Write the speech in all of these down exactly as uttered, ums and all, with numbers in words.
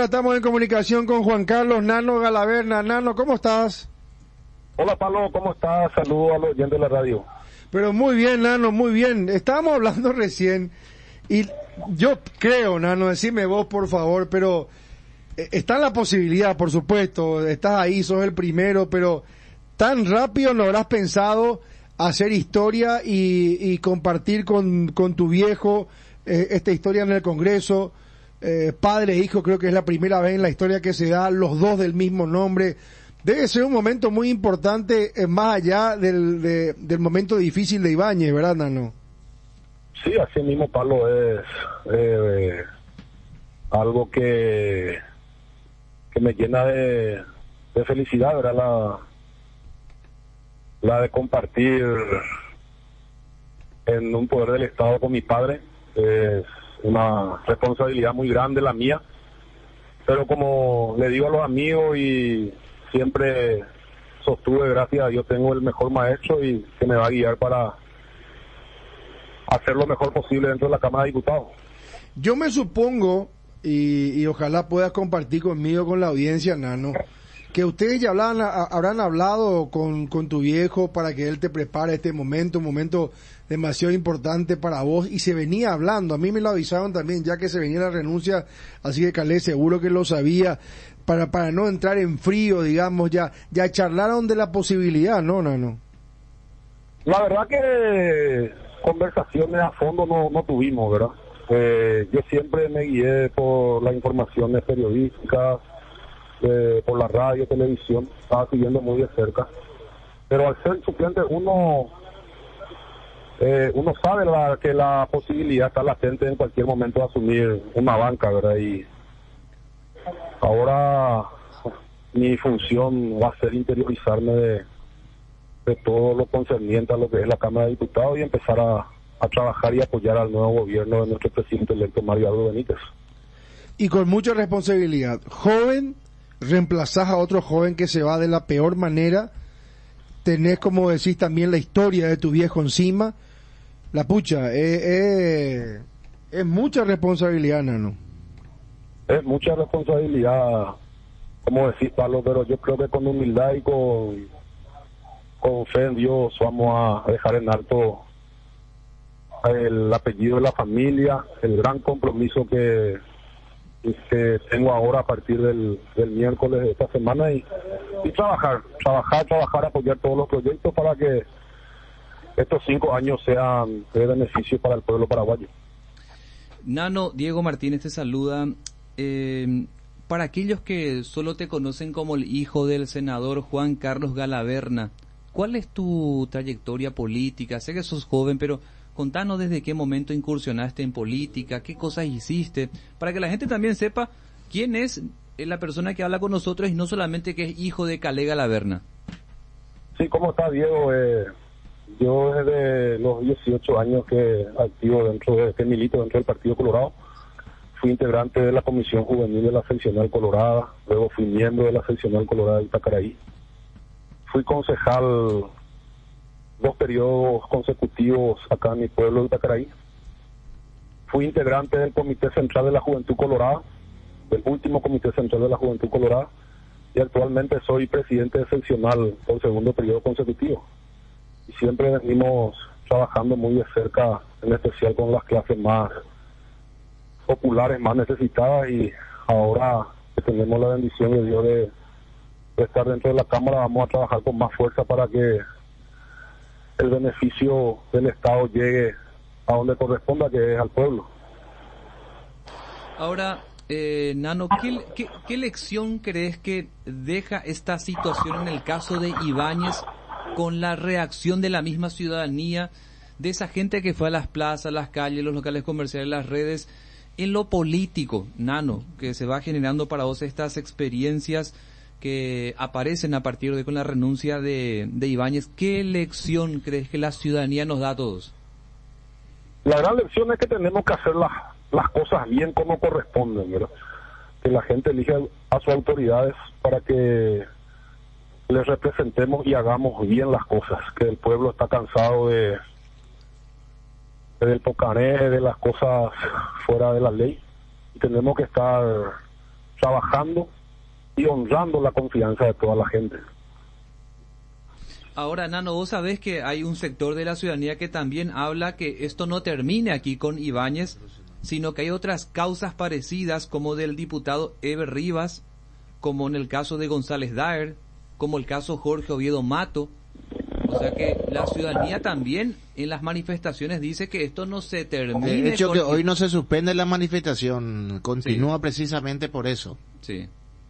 ahora estamos en comunicación con Juan Carlos Nano Galaverna. Nano, ¿cómo estás? Hola, Pablo, ¿cómo estás? Saludos a los oyentes de la radio. Pero muy bien, Nano, muy bien. Estábamos hablando recién y yo creo, Nano, decime vos, por favor, pero eh, está la posibilidad, por supuesto, estás ahí, sos el primero, pero tan rápido no habrás pensado hacer historia y, y compartir con, con tu viejo eh, esta historia en el Congreso. Eh, padre e hijo, creo que es la primera vez en la historia que se da, los dos del mismo nombre. Debe ser un momento muy importante, eh, más allá del, de, del momento difícil de Ibáñez, ¿verdad, Nano? Sí, así mismo, Pablo, es eh, algo que, que me llena de, de felicidad, ¿verdad? La, la de compartir en un poder del Estado con mi padre. Es una responsabilidad muy grande la mía, pero como le digo a los amigos y siempre sostuve, gracias a Dios tengo el mejor maestro y que me va a guiar para hacer lo mejor posible dentro de la Cámara de Diputados. Yo me supongo, y, y ojalá puedas compartir conmigo, con la audiencia, Nano, que ustedes ya hablan, a, habrán hablado con, con tu viejo para que él te prepare este momento, un momento demasiado importante para vos, y se venía hablando, a mí me lo avisaron también, ya que se venía la renuncia, así que Calé seguro que lo sabía, para para no entrar en frío, digamos, ya ya charlaron de la posibilidad, ¿no, Nano? La verdad que conversaciones a fondo no, no tuvimos, ¿verdad? Eh, yo siempre me guié por las informaciones periodísticas, eh, por la radio, televisión, estaba siguiendo muy de cerca. Pero al ser suplente uno eh, uno sabe la, que la posibilidad está latente en cualquier momento de asumir una banca, ¿verdad? Y ahora mi función va a ser interiorizarme de, de todo lo concerniente a lo que es la Cámara de Diputados y empezar a, a trabajar y apoyar al nuevo gobierno de nuestro presidente electo Mario Abdo Benítez. Y con mucha responsabilidad. Joven, reemplazás a otro joven que se va de la peor manera, tenés, como decís, también la historia de tu viejo encima. La pucha, es, es, es mucha responsabilidad, Nano. Es mucha responsabilidad, como decís, Pablo, pero yo creo que con humildad y con, con fe en Dios vamos a dejar en alto el apellido de la familia, el gran compromiso que, que tengo ahora a partir del, del miércoles de esta semana y, y trabajar, trabajar, trabajar, apoyar todos los proyectos para que estos cinco años sean de beneficio para el pueblo paraguayo. Nano, Diego Martínez te saluda. Eh, para aquellos que solo te conocen como el hijo del senador Juan Carlos Galaverna, ¿cuál es tu trayectoria política? Sé que sos joven, pero contanos desde qué momento incursionaste en política, qué cosas hiciste, para que la gente también sepa quién es la persona que habla con nosotros y no solamente que es hijo de Calé Galaverna. Sí, ¿cómo está, Diego? Eh, yo desde los dieciocho años que activo dentro de, que milito dentro del Partido Colorado. Fui integrante de la Comisión Juvenil de la Seccional Colorada, luego fui miembro de la Seccional Colorada de Itacaraí. Fui concejal dos periodos consecutivos acá en mi pueblo de Itacaraí. Fui integrante del Comité Central de la Juventud Colorada, del último Comité Central de la Juventud Colorada, y actualmente soy presidente de seccional por segundo periodo consecutivo. Y siempre venimos trabajando muy de cerca, en especial con las clases más populares, más necesitadas, y ahora que tenemos la bendición de Dios de, de estar dentro de la Cámara, vamos a trabajar con más fuerza para que el beneficio del Estado llegue a donde corresponda, que es al pueblo. Ahora, eh, Nano, ¿qué, qué, ¿qué lección crees que deja esta situación en el caso de Ibáñez con la reacción de la misma ciudadanía, de esa gente que fue a las plazas, las calles, los locales comerciales, las redes, en lo político, Nano, que se va generando para vos estas experiencias que aparecen a partir de con la renuncia de, de Ibáñez? ¿Qué lección crees que la ciudadanía nos da a todos? La gran lección es que tenemos que hacer las, las cosas bien como corresponden, ¿verdad? Que la gente elija a sus autoridades para que les representemos y hagamos bien las cosas, que el pueblo está cansado de del pocané, de las cosas fuera de la ley, y tenemos que estar trabajando y honrando la confianza de toda la gente. Ahora, Nano, vos sabés que hay un sector de la ciudadanía que también habla que esto no termine aquí con Ibáñez, sino que hay otras causas parecidas, como del diputado Eber Rivas, como en el caso de González Daer, como el caso Jorge Oviedo Mato. O sea que la ciudadanía también en las manifestaciones dice que esto no se termine. De hecho, con... que hoy no se suspende la manifestación, continúa Sí. precisamente por eso. Sí.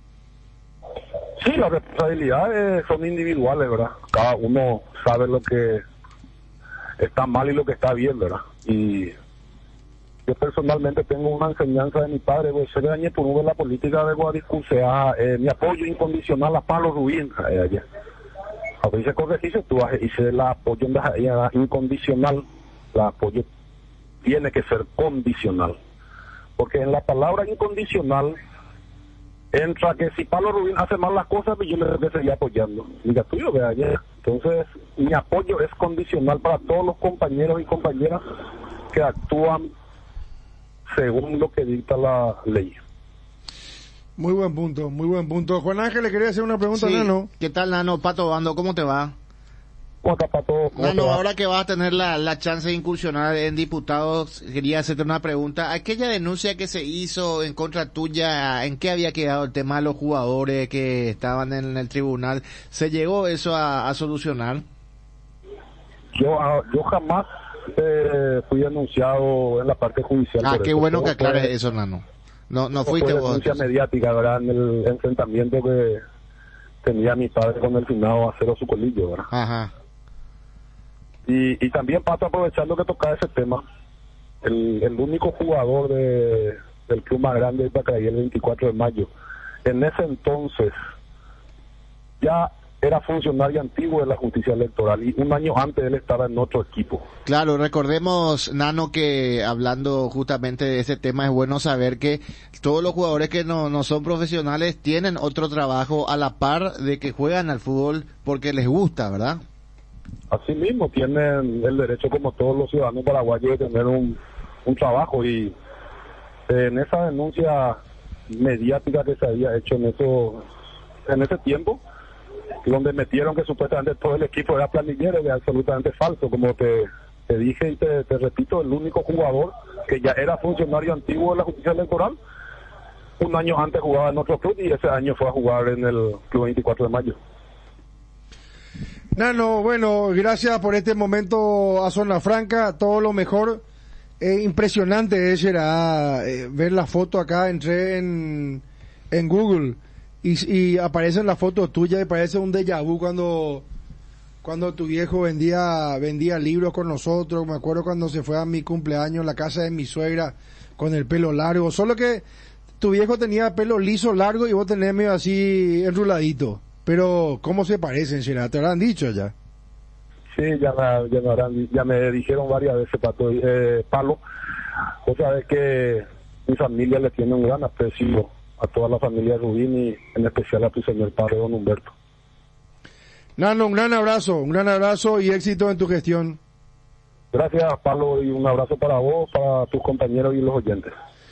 Sí, las responsabilidades son individuales, ¿verdad? Cada uno sabe lo que está mal y lo que está bien, ¿verdad? Y yo personalmente tengo una enseñanza de mi padre, pues, se dañe por uno de la política de Guadalajara, sea eh, mi apoyo incondicional a Pablo Rubín, eh, ayer. A veces corregirse, tú hice el apoyo incondicional, el apoyo tiene que ser condicional, porque en la palabra incondicional entra que si Pablo Rubín hace mal las cosas, yo le debo seguir apoyando. Diga tú, yo vea ayer. Entonces, mi apoyo es condicional para todos los compañeros y compañeras que actúan según lo que dicta la ley. Muy buen punto, muy buen punto. Juan Ángel, le quería hacer una pregunta, Sí. Nano. ¿Qué tal, Nano? Pato Bando, ¿cómo te va? ¿Cómo está, Pato? ¿Cómo te Nano, va? ahora que vas a tener la, la chance de incursionar en diputados, quería hacerte una pregunta. Aquella denuncia que se hizo en contra tuya, ¿en qué había quedado el tema de los jugadores que estaban en el tribunal? ¿Se llegó eso a, a solucionar? Yo, ah, yo jamás eh, fui denunciado en la parte judicial. Ah, por qué eso. bueno Todo que aclares fue- eso, Nano. No, no todo fuiste fue vos. denuncia entonces. mediática, ¿verdad? En el enfrentamiento que tenía mi padre con el finado Acero Sucolillo, ¿verdad? Ajá. Y, y también, Pato, aprovechando que tocaba ese tema, el, el único jugador de, del club más grande de Itacaí, el veinticuatro de mayo, en ese entonces ya era funcionario antiguo de la justicia electoral y un año antes él estaba en otro equipo. Claro, recordemos, Nano, que hablando justamente de ese tema, es bueno saber que todos los jugadores que no, no son profesionales tienen otro trabajo a la par de que juegan al fútbol porque les gusta, ¿verdad? Asimismo, tienen el derecho, como todos los ciudadanos paraguayos, de tener un, un trabajo y eh, en esa denuncia mediática que se había hecho en eso en ese tiempo, donde metieron que supuestamente todo el equipo era planillero, es absolutamente falso. Como te, te dije y te, te repito, el único jugador que ya era funcionario antiguo de la justicia electoral, un año antes jugaba en otro club y ese año fue a jugar en el club veinticuatro de mayo. Nano, bueno, gracias por este momento a Zona Franca, todo lo mejor. Eh, impresionante es era, eh, ver la foto acá, entré en, en Google y, y aparecen las fotos tuyas y parece un déjà vu cuando, cuando tu viejo vendía, vendía libros con nosotros. Me acuerdo cuando se fue a mi cumpleaños en la casa de mi suegra con el pelo largo, solo que tu viejo tenía pelo liso, largo y vos tenés medio así enruladito. Pero, ¿cómo se parecen, Gerard? ¿Te lo han dicho ya? Sí, ya me, ya me, habrán- ya me dijeron varias veces, Pato, eh, Palo. Vos sabés que mi familia le tiene un gran aprecio a toda la familia Rubín y en especial a tu señor padre, don Humberto. Nano, un gran abrazo, un gran abrazo y éxito en tu gestión. Gracias, Pablo, y un abrazo para vos, para tus compañeros y los oyentes.